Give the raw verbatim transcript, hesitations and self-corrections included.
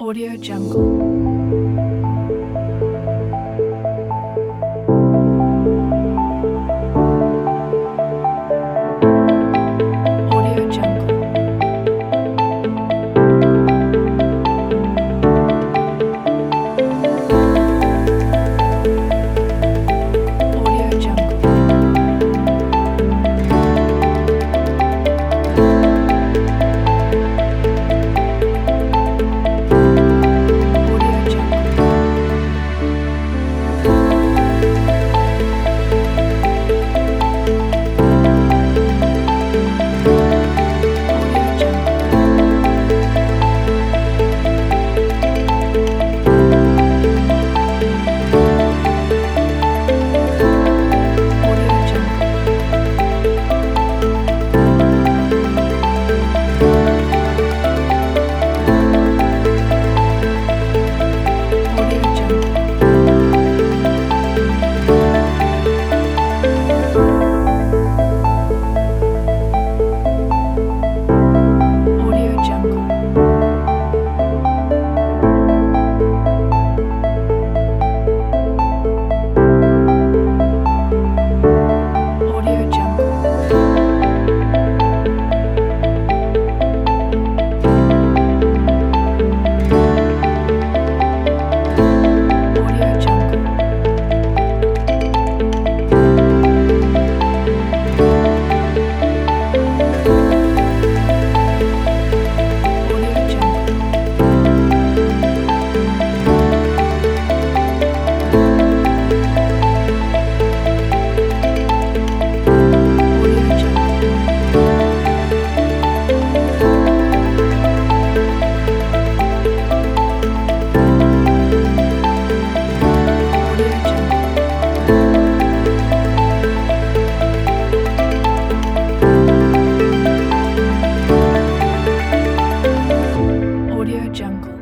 Audio Jungle. Audio Jungle. Audio Jungle. Audio Jungle. Audio Jungle. Audio Jungle. Audio Jungle. Audio Jungle. Audio Jungle. Audio Jungle. Audio Jungle. Audio Jungle. Audio Jungle. Audio Jungle.